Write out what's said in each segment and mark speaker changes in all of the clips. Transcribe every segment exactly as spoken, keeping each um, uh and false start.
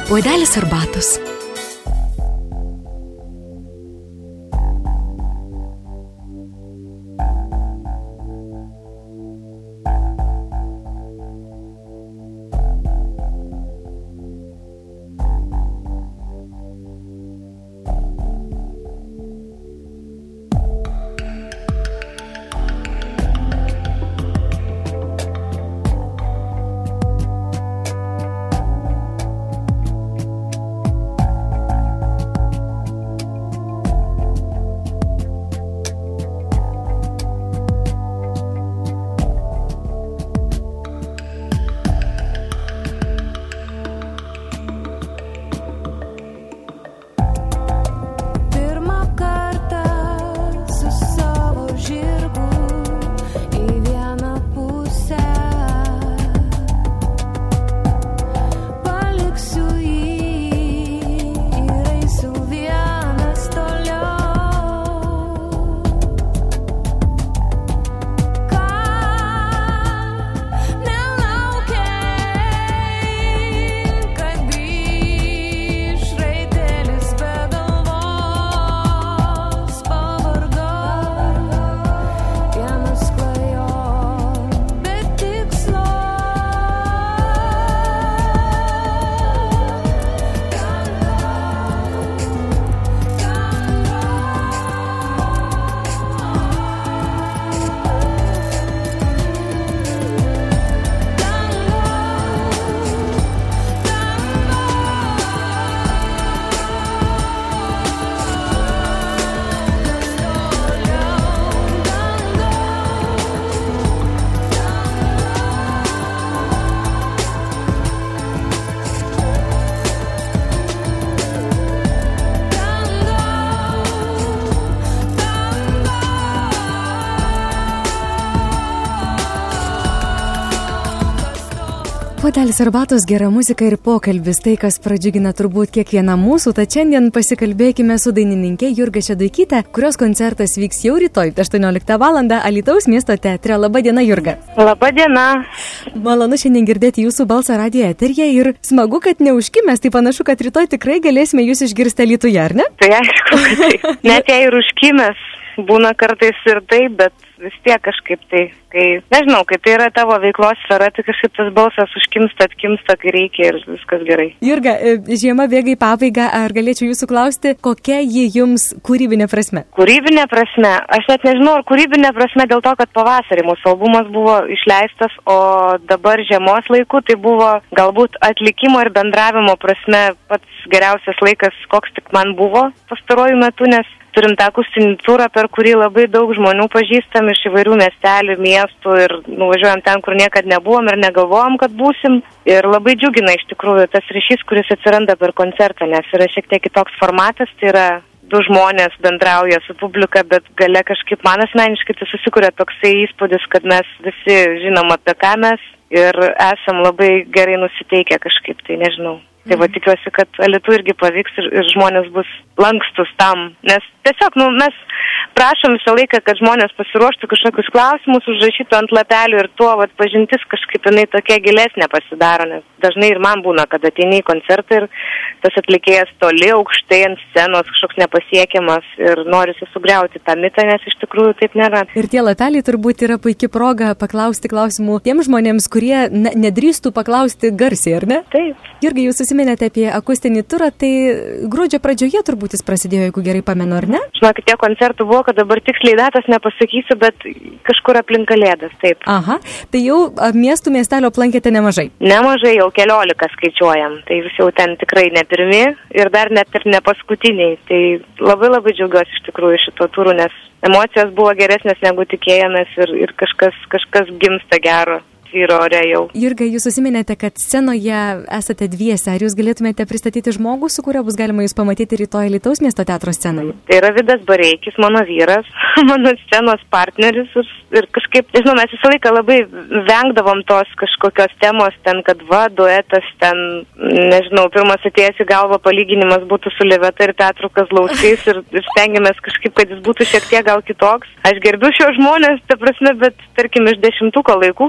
Speaker 1: Puodelis arbatos. Puodelis arbatos, gera muzika ir pokalbis, tai kas pradžiugina turbūt kiekvieną mūsų, tad šiandien pasikalbėkime su dainininkė Jurga Šeduikytė, kurios koncertas vyks jau rytoj, aštuonioliktą valandą Alytaus miesto teatre. Labą dieną, Jurga.
Speaker 2: Labą dieną.
Speaker 1: Malonu šiandien girdėti jūsų balsą radijo eteryje ir smagu, kad neužkimęs, tai panašu, kad rytoj tikrai galėsime jūs išgirsti Alytuje, ar ne?
Speaker 2: Tai aišku, kad taip. Net jei ir užkimęs, būna kartais ir taip, bet vis tiek kažkaip tai, kai, nežinau, kai tai yra tavo veiklos sfera, tai kažkaip tas balsas užkimsta, atkimsta, kai reikia ir viskas gerai.
Speaker 1: Jurga, žiema bėga į pabaigą, ar galėčiau jūsų klausti, kokia ji jums kūrybinė prasme?
Speaker 2: Kūrybinė prasme? Aš net nežinau, ar kūrybinė prasme dėl to, kad pavasarį mūsų albumas buvo išleistas, o dabar žiemos laiku tai buvo galbūt atlikimo ir bendravimo prasme pats geriausias laikas, koks tik man buvo pastaruoju metu, nes turim tą akustinį turą, per kurį labai daug žmonių pažįstam iš įvairių miestelių, miestų ir nuvažiuojam ten, kur niekad nebuvom ir negalvojom, kad būsim. Ir labai džiugina iš tikrųjų tas ryšys, kuris atsiranda per koncertą, nes yra šiek tiek kitoks formatas, tai yra du žmonės bendrauja su publika, bet gale kažkaip man asmeniškai tai susikuria toksai įspūdis, kad mes visi žinom apie ką mes ir esam labai gerai nusiteikę kažkaip, tai nežinau. Tai va tikiuosi, kad Alytuje irgi pavyks ir, ir žmonės bus lankstus tam, nes tiesiog, nu, mes prašom visą laiką, kad žmonės pasiruoštų kažkokius klausimus, užrašytų ant lapelių ir tuo, vat, pažintis kažkaip jinai tokia gilesnė pasidaro, nes dažnai ir man būna, kad ateini į koncertą ir tas atlikėjas toli, aukštai ant scenos, kažkoks nepasiekiamas ir norisi sugriauti tą mitą, nes iš tikrųjų taip nėra.
Speaker 1: Ir tie lapeliai turbūt yra puikia proga paklausti klausimų tiems žmonėms, kurie ne, nedrįstų paklausti garsiai, ar ne?
Speaker 2: Taip.
Speaker 1: Jurga, jūs susiminėte apie akustinį turą, tai gruodžio pradžioje turbūt jis prasidėjo, jeigu gerai pamenu, ar ne?
Speaker 2: Žinokit, tiek koncertų buvo, kad dabar tiksliai datos nepasakysiu, bet kažkur aplink Kalėdas, taip.
Speaker 1: Aha, tai jau miestų miestelio aplankėte nemažai?
Speaker 2: Nemažai, jau keliolika skaičiuojam, tai visi jau ten tikrai ne pirmi ir dar net ir ne paskutiniai, tai labai labai džiaugiuosi iš tikrųjų šito turų, nes emocijos buvo geresnės negu tikėjomės ir, ir kažkas, kažkas gimsta gero.
Speaker 1: Jurga, jūs susiminėte, kad scenoje esate dviese. Ar jūs galėtumėte pristatyti žmogų, su kuriuo bus galima jūs pamatyti rytoj Alytaus miesto teatro scenoje?
Speaker 2: Tai yra Vidas Bareikis, mano vyras, mano scenos partneris ir, ir kažkaip, nežinau, mes visą laiką labai vengdavom tos kažkokios temos ten, kad va, duetas ten, nežinau, pirmas atėjęs į galvą palyginimas būtų su Liveta ir Petru Kazlauskais ir, ir stengiamės kažkaip, kad jis būtų šiek tiek gal kitoks. Aš gerbiu šios žmonės, ta prasme, bet tarkim iš dešimtuko laikų, kai aš dar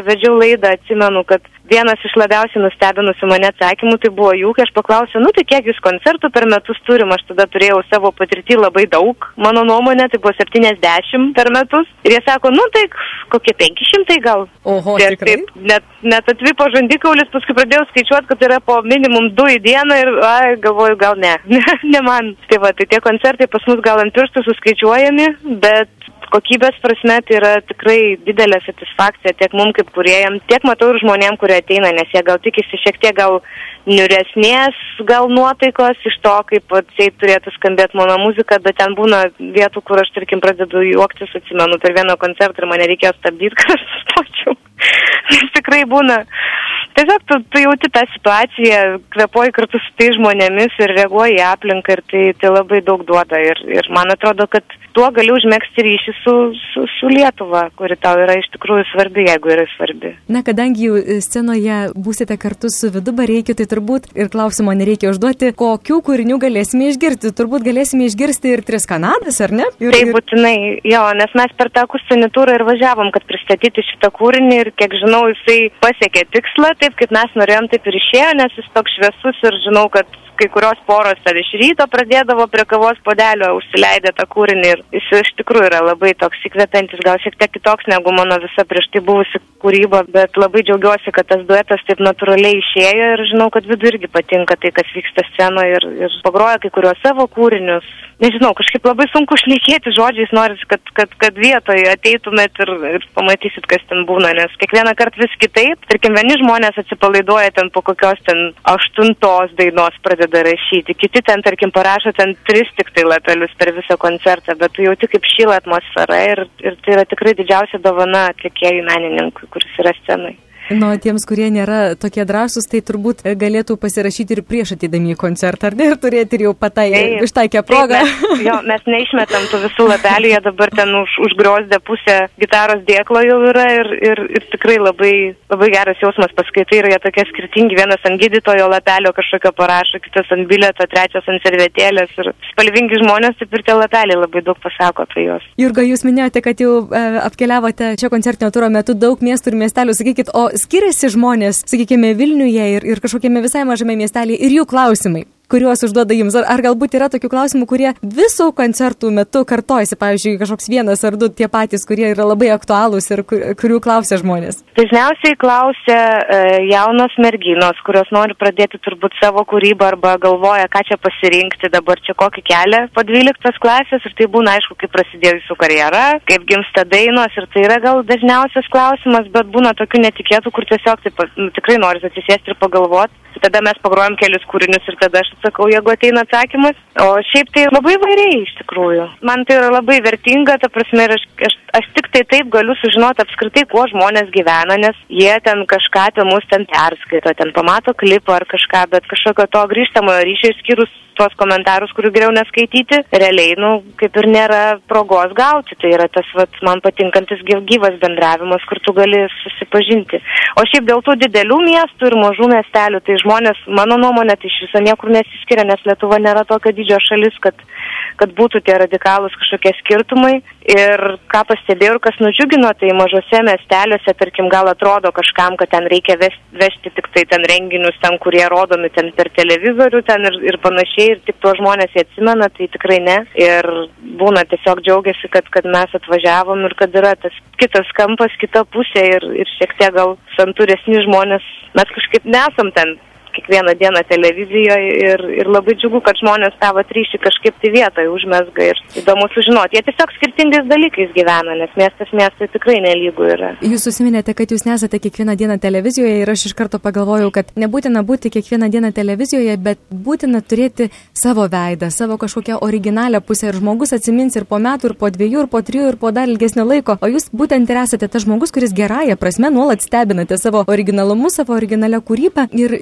Speaker 2: vedžiau laidą, atsimenu, kad vienas iš labiausiai nustebinusių mane atsakymų tai buvo jų, kai aš paklausiau, nu tai kiek jūs koncertų per metus turim, aš tada turėjau savo patirtį labai daug, mano nuomonė, tai buvo septyniasdešimt per metus. Ir jie sako, nu tai kokie penki šimtai gal.
Speaker 1: Oho,
Speaker 2: ir
Speaker 1: tikrai?
Speaker 2: Taip, net, net atvipo žandikaulis, paskui pradėjau skaičiuoti, kad yra po minimum du į dieną ir ai, galvoju, gal ne, ne man. Tai va, tai tie koncertai pas mus gal ant pirštų suskaičiuojami, bet kokybės prasme tai yra tikrai didelė satisfakcija tiek mum kaip kūrėjam, tiek matau ir žmonėm, kurie ateina, nes jie gal tikisi šiek tiek gal niuresnės gal nuotaikos iš to, kaip atseit turėtų skambėti mano muzika, bet ten būna vietų, kur aš, tarkim, pradedu juoktis, atsimenu per vieną koncertą ir mane reikėjo stabdyti, kad aš sustočiau. Nes tikrai būna. Tiesiog tu, tu jauti tą situaciją, kvepuoji kartu su tai žmonėmis ir reaguoji į aplinką ir tai, tai labai daug duoda. Ir, ir man atrodo, kad tuo gali užmegzti ryšį su, su, su Lietuva, kuri tau yra iš tikrųjų svarbi, jeigu yra svarbi.
Speaker 1: Na, kadangi jau scenoje būsite kartu su Vidu Bareikiu, tai turbūt ir klausimo nereikia užduoti, kokių kūrinių galėsime išgirsti. Turbūt galėsime išgirsti ir Tris Kanadas, ar ne? Ir,
Speaker 2: tai
Speaker 1: ir...
Speaker 2: būtinai, jo, nes mes per tą akustinį turą ir važiavom, kad pristatyti šitą kūrinį ir kiek žinau, jisai pasiekė tikslą, taip kaip mes norėjom, taip ir išėjo, nes jis toks šviesus ir žinau, kad kai kurios poros ar iš ryto pradėdavo prie kavos puodelio užsileidę tą kūrinį ir jis iš tikrųjų yra labai toks įkvepiantis, gal šiek tiek kitoks negu mano visa prieš tai buvusi kūryba, bet labai džiaugiuosi, kad tas duetas taip natūraliai išėjo ir žinau, kad Vidui irgi patinka tai, kas vyksta scenoje ir, ir pagroja kai kuriuos savo kūrinius. Nežinau, kažkaip labai sunku šnekėti žodžiais, noris, kad, kad, kad vietoje ateitumėt ir, ir pamatysit, kas ten būna, nes kiekvieną kartą vis kitaip. Tarkim, vieni žmonės atsipalaiduoja ten po kokios ten aštuntos dainos pradeda rašyti, kiti ten, tarkim, parašo ten tris tik tai lapelius per visą koncertą, bet tu jauti kaip šyla atmosfera ir, ir tai yra tikrai didžiausia dovana atlikėjų menininkui, kuris yra scenai.
Speaker 1: Nu, tiems, kurie nėra tokie drąsūs, tai turbūt galėtų pasirašyti ir prieš ateidami į koncertą, ar ne, ir turėti ir jau patai, ištaikę progą.
Speaker 2: Taip, mes, jo, mes neišmetam tų visų lapelių, jie dabar ten už, užgrozdę pusę gitaros dėklo jau yra ir, ir, ir tikrai labai, labai geras jausmas paskaitai ir jie tokie skirtingi, vienas ant gydytojo lapelio kažkokio parašo, kitas ant bilieto, trečias ant servetėlės ir spalvingi žmonės, taip ir tie lapeliai labai daug pasako apie juos.
Speaker 1: Jurga, jūs minėjote, kad jau e, apkeliavote čia koncertinio turo metu daug miestų ir miestelių, sakykit, o skiriasi žmonės, sakykime, Vilniuje ir, ir kažkokiame visai mažame miestelėje ir jų klausimai, kuriuos užduoda jums? Ar, ar galbūt yra tokių klausimų, kurie visų koncertų metu kartojasi, pavyzdžiui, kažkoks vienas ar du tie patys, kurie yra labai aktualūs ir kur, kurių klausia žmonės?
Speaker 2: Dažniausiai klausia e, jaunos merginos, kurios nori pradėti turbūt savo kūrybą arba galvoja, ką čia pasirinkti dabar, čia kokį kelią po dvyliktos klasės ir tai būna aišku, kaip prasidėjo jūsų karjera, kaip gimsta dainos ir tai yra gal dažniausias klausimas, bet būna tokių netikėtų, kur tiesiog taip, nu, tikrai nori atsisėsti ir pagalvoti. Tada mes pagrojam kelius kūrinius ir tada aš atsakau, jeigu ateina atsakymas. O šiaip tai labai vairiai iš tikrųjų. Man tai yra labai vertinga, ta prasme, ir aš, aš, aš tik tai taip galiu sužinoti apskritai, kuo žmonės gyvena, nes jie ten kažką apie mus ten perskaito, ten pamato klipą ar kažką, bet kažkokio to grįžtamojo ryšio išskyrus tuos komentarus, kurių geriau neskaityti, realiai, nu, kaip ir nėra progos gauti. Tai yra tas, vat, man patinkantis gyvas bendravimas, kur tu gali susipažinti. O šiaip dėl tų didelių miestų ir mažų miestelių, tai žmonės, mano nuomonė, tai iš viso niekur nesiskiria, nes Lietuva nėra tokio didžio šalis, kad, kad būtų tie radikalūs kažkokie skirtumai. Ir ką pastebėjau ir kas nudžiugino, tai mažose miesteliuose, tarkim, gal atrodo kažkam, kad ten reikia vežti, vežti tik tai ten renginius, ten, kurie rodomi ten per televizorių ten ir, ir panašiai. Ir tik tuos žmonės jie atsimena, tai tikrai ne. Ir būna tiesiog džiaugiasi, kad, kad mes atvažiavom ir kad yra tas kitas kampas, kita pusė ir, ir šiek tiek gal santūresni žmonės. Mes kažkaip nesam ten kiekvieną dieną televizijoje ir, ir labai džiugu, kad žmonės tavo ryšį kažkaip tai vietoje užmesga ir įdomu sužinoti. Jie tiesiog skirtingais dalykais gyvena, nes miestas miestai tikrai nelygų yra.
Speaker 1: Jūs užsiminėte, kad jūs nesate kiekvieną dieną televizijoje ir aš iš karto pagalvojau, kad nebūtina būti kiekvieną dieną televizijoje, bet būtina turėti savo veidą, savo kažkokią originalią pusę ir žmogus atsimins ir po metų, ir po dviejų, ir po trijų, ir po dar ilgesnio laiko. O jūs būtent ir esate tas žmogus, kuris gerąją prasme nuolat stebinate savo originalumu, savo originalią kūrybą ir žinot, man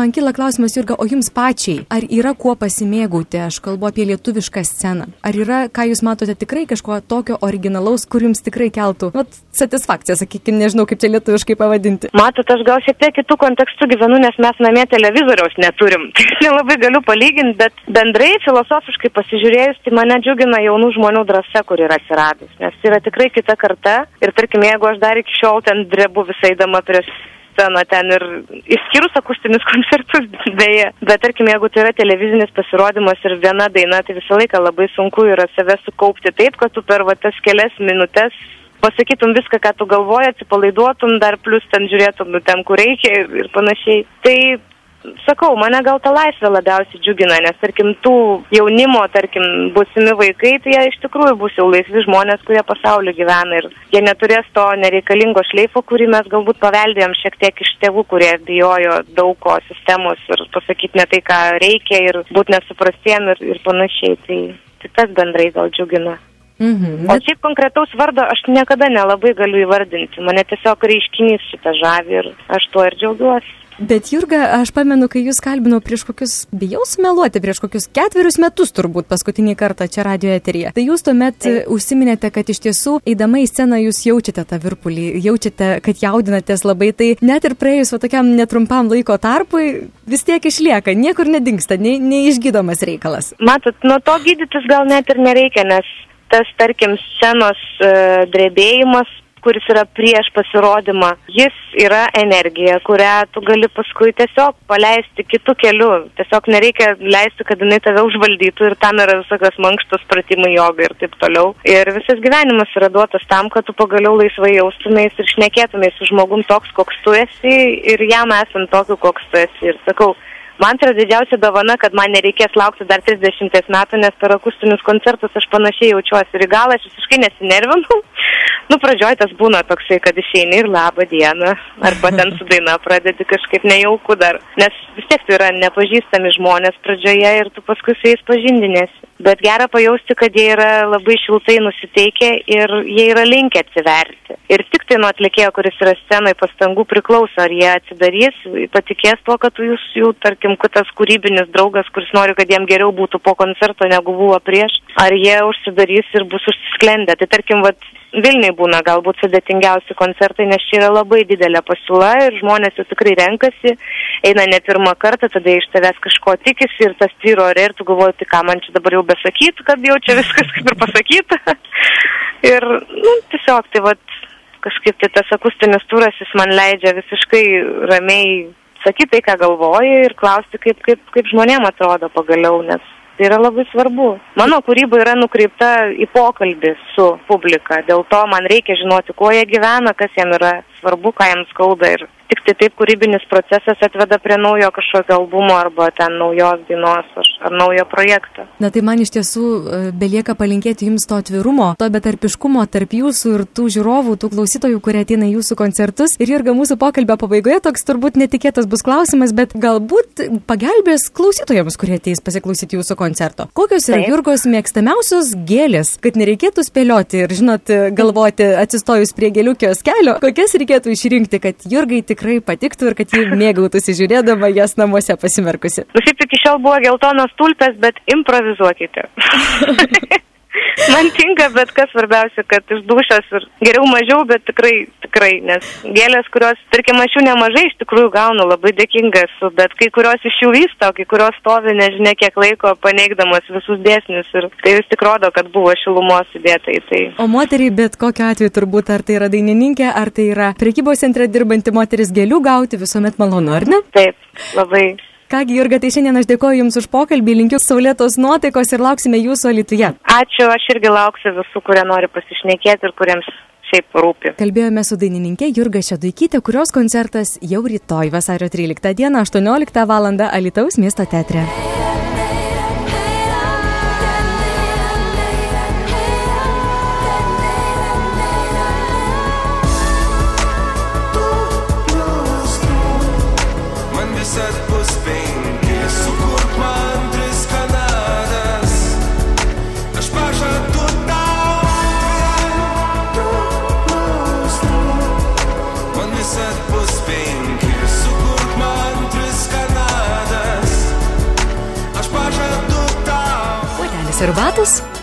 Speaker 1: man kyla klausimas, Jurga, o jums pačiai, ar yra kuo pasimėgauti? Aš kalbu apie lietuvišką sceną. Ar yra, ką jūs matote, tikrai kažko tokio originalaus, kur jums tikrai keltų, vat, satisfakcija, sakykime, nežinau, kaip čia lietuviškai pavadinti.
Speaker 2: Matot, aš gal šiek tiek kitų kontekstų gyvenu, nes mes namie televizoriaus neturim. Nelabai galiu palyginti, bet bendrai filosofiškai pasižiūrėjus, tai mane džiugina jaunų žmonių drąsa, kur yra atsiradus. Nes yra tikrai kita karta. Ir tarkim, jeigu aš dar iki šiol ten drebu visai dama prieš sceną ten ir išskyrus akustinius koncertus, beje. Bet tarkim, jeigu tai yra televizinis pasirodymas ir viena daina, tai visą laiką labai sunku yra save sukaupti taip, kad tu per va, tas kelias minutės pasakytum viską, ką tu galvoji, atsipalaiduotum, dar plus ten žiūrėtum ten, kur reikia ir, ir panašiai. Tai, sakau, mane gal ta laisvė labiausiai džiugina, nes, tarkim, tų jaunimo, tarkim, būsimi vaikai, tai jie iš tikrųjų bus jau laisvi žmonės, kurie pasaulyje gyvena ir jie neturės to nereikalingo šleifo, kurį mes galbūt paveldėjom šiek tiek iš tėvų, kurie bijojo daug ko sistemos ir pasakyti ne tai, ką reikia ir būti nesuprastiem ir, ir panašiai. Tai, tai tas bendrai gal džiugina.
Speaker 1: Mhm, bet...
Speaker 2: O šiaip konkretaus vardo aš niekada nelabai galiu įvardinti. Mane tiesiog reiškinys šitą žavi ir aš tuo ir džiaugiuosi.
Speaker 1: Bet Jurga, aš pamenu, kai jūs kalbinau prieš kokius, bijau sumeluoti, prieš kokius ketverius metus turbūt paskutinį kartą čia radio eteryje. Tai jūs tuomet Taip. užsiminėte, kad iš tiesų, eidama į sceną, jūs jaučiate tą virpulį, jaučiate, kad jaudinatės labai, tai net ir praėjus va tokiam netrumpam laiko tarpui, vis tiek išlieka, niekur nedingsta, ne, neišgydomas reikalas.
Speaker 2: Matot, nuo to gydytis gal net ir nereikia, nes tas, tarkim, scenos e, drebėjimas, kuris yra prieš pasirodymą, jis yra energija, kurią tu gali paskui tiesiog paleisti kitų kelių. Tiesiog nereikia leisti, kad jinai tave užvaldytų ir tam yra visokios mankštos pratimai, joga ir taip toliau. Ir visas gyvenimas yra duotas tam, kad tu pagaliau laisvai jaustumės ir šnekėtumės su žmogum toks, koks tu esi ir jam esant tokiu, koks tu esi. Ir sakau, man tai yra didžiausia dovana, kad man nereikės laukti dar trisdešimties metų, nes per akustinius koncertus aš panašiai jaučiuosi. Ir gal aš visiškai nesinervinu. Nu, pradžioj tas būna toksai, kad išeini ir labą dieną, arba ten su daina pradedi kažkaip nejauku dar. Nes vis tiek tai yra nepažįstami žmonės pradžioje ir tu paskui su jais pažindinėsi. Bet gera pajausti, kad jie yra labai šiltai nusiteikę ir jie yra linkę atsiverti. Ir tik tai nuo atlikėjo, kuris yra scenai, pastangų priklauso, ar jie atsidarys, patikės tuo, kad jūs jų, tarkim, tas kūrybinis draugas, kuris nori, kad jiem geriau būtų po koncerto, negu buvo prieš, ar jie užsidarys ir bus užsisklendę. Tai tarkim, vat, Vilniui būna galbūt sudėtingiausi koncertai, nes čia yra labai didelė pasiūla ir žmonės jau tikrai renkasi, eina ne pirmą kartą, tada iš tavęs kažko tikisi ir tas tvyro ore ir tu galvoji, tai ką man čia dabar jau besakyti, kad jau čia viskas kaip ir pasakyta. Ir, nu, tiesiog, tai vat, kažkaip tai tas akustinis turas, jis man leidžia visiškai ramiai sakyti tai, ką galvoji ir klausti, kaip, kaip, kaip žmonėm atrodo pagaliau, nes tai yra labai svarbu. Mano kūryba yra nukreipta į pokalbį su publika, dėl to man reikia žinoti, kuo jie gyvena, kas jiem yra svarbu, ką jiems skauda ir tik tai taip kūrybinis procesas atveda prie naujo kažkokio albumo arba ten naujos dainos ar, ar naujo projekto.
Speaker 1: Na tai man iš tiesų belieka palinkėti jums to atvirumo, to betarpiškumo tarp jūsų ir tų žiūrovų, tų klausytojų, kurie ateina į jūsų koncertus. Ir Jurga, mūsų pokalbio pabaigoje toks turbūt netikėtas bus klausimas, bet galbūt pagelbės klausytojams, kurie ateis pasiklausyti jūsų koncerto. Kokios yra Taip. Jurgos mėgstamiausios gėlės, kad nereikėtų spėlioti ir, žinot, galvoti atsistojus prie gėlių kioskelio, kokias reikėtų išrinkti, kad Jurgai tikrai patiktų ir kad jį mėgautųsi žiūrėdama jas namuose pasimerkusi.
Speaker 2: Nu, šiaip iki šiol buvo geltonos tulpės, bet improvizuokite. Man tinka, bet kas svarbiausia, kad iš dūšios ir geriau mažiau, bet tikrai, tikrai, nes gėlės, kurios, tarkim, aš jų nemažai iš tikrųjų gaunu, labai dėkinga esu, bet kai kurios iš jų vysto, kai kurios stovi nežinia kiek laiko paneigdamas visus dėsnius ir tai vis tik rodo, kad buvo šilumos įdėta į tai.
Speaker 1: O moteriai bet kokiu atveju turbūt, ar tai yra dainininkė, ar tai yra prekybos centre dirbanti moteris, gėlių gauti visuomet malonu, ar ne?
Speaker 2: Taip, labai.
Speaker 1: Kągi, Jurga, tai šiandien aš dėkoju Jums už pokalbį, linkiu saulėtos nuotaikos ir lauksime Jūsų Alytuje.
Speaker 2: Ačiū, aš irgi lauksiu visų, kurie nori pasišnekėti ir kuriems šiaip rūpi.
Speaker 1: Kalbėjome su dainininkė Jurga Šeduikytė, kurios koncertas jau rytoj, vasario tryliktą dieną, aštuonioliktą valandą Alytaus miesto teatre.
Speaker 3: Sukurk man tris kanalus.
Speaker 1: puodelis arbatos?